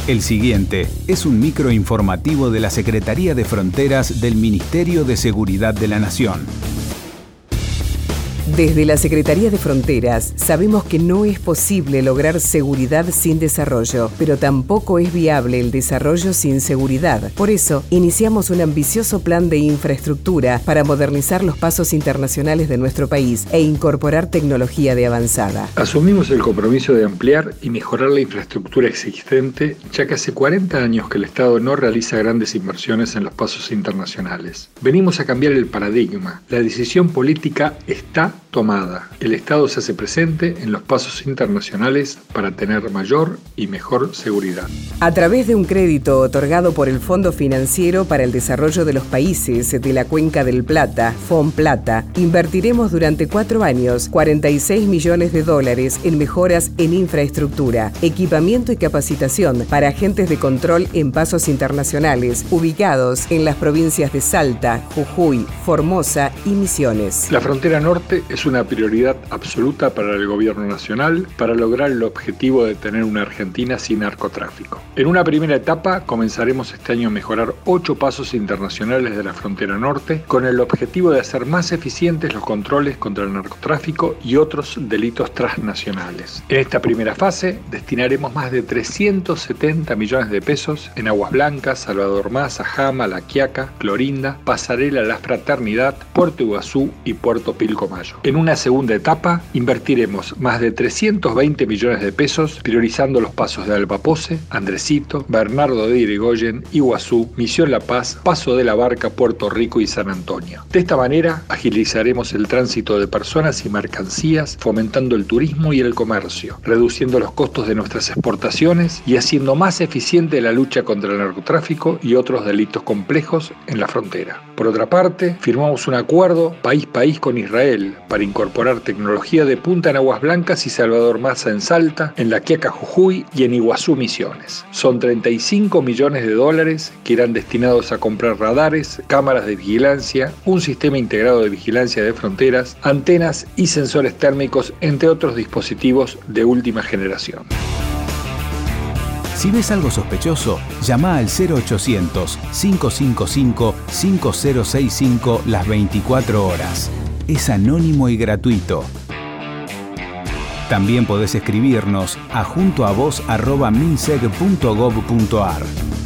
El siguiente es un microinformativo de la Secretaría de Fronteras del Ministerio de Seguridad de la Nación. Desde la Secretaría de Fronteras sabemos que no es posible lograr seguridad sin desarrollo, pero tampoco es viable el desarrollo sin seguridad. Por eso, iniciamos un ambicioso plan de infraestructura para modernizar los pasos internacionales de nuestro país e incorporar tecnología de avanzada. Asumimos el compromiso de ampliar y mejorar la infraestructura existente, ya que hace 40 años que el Estado no realiza grandes inversiones en los pasos internacionales. Venimos a cambiar el paradigma. La decisión política está tomada. El Estado se hace presente en los pasos internacionales para tener mayor y mejor seguridad. A través de un crédito otorgado por el Fondo Financiero para el Desarrollo de los Países de la Cuenca del Plata, FONPLATA, invertiremos durante 4 años $46 millones en mejoras en infraestructura, equipamiento y capacitación para agentes de control en pasos internacionales ubicados en las provincias de Salta, Jujuy, Formosa y Misiones. La frontera norte es una prioridad absoluta para el gobierno nacional para lograr el objetivo de tener una Argentina sin narcotráfico. En una primera etapa comenzaremos este año a mejorar 8 pasos internacionales de la frontera norte con el objetivo de hacer más eficientes los controles contra el narcotráfico y otros delitos transnacionales. En esta primera fase destinaremos más de 370 millones de pesos en Aguas Blancas, Salvador Maza, Jama, La Quiaca, Clorinda, Pasarela, La Fraternidad, Puerto Iguazú y Puerto Pilcomayo. En una segunda etapa invertiremos más de 320 millones de pesos priorizando los pasos de Albapoce, Andresito, Bernardo de Irigoyen, Iguazú, Misión La Paz, Paso de la Barca, Puerto Rico y San Antonio. De esta manera agilizaremos el tránsito de personas y mercancías, fomentando el turismo y el comercio, reduciendo los costos de nuestras exportaciones y haciendo más eficiente la lucha contra el narcotráfico y otros delitos complejos en la frontera. Por otra parte, firmamos un acuerdo país-país con Israel para incorporar tecnología de punta en Aguas Blancas y Salvador Maza en Salta, en La Quiaca, Jujuy y en Iguazú, Misiones. Son $35 millones que irán destinados a comprar radares, cámaras de vigilancia, un sistema integrado de vigilancia de fronteras, antenas y sensores térmicos, entre otros dispositivos de última generación. Si ves algo sospechoso, llama al 0800-555-5065 las 24 horas. Es anónimo y gratuito. También podés escribirnos a juntoavos@minseg.gov.ar.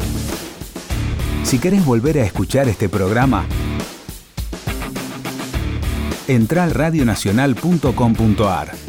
Si querés volver a escuchar este programa, entra al radionacional.com.ar.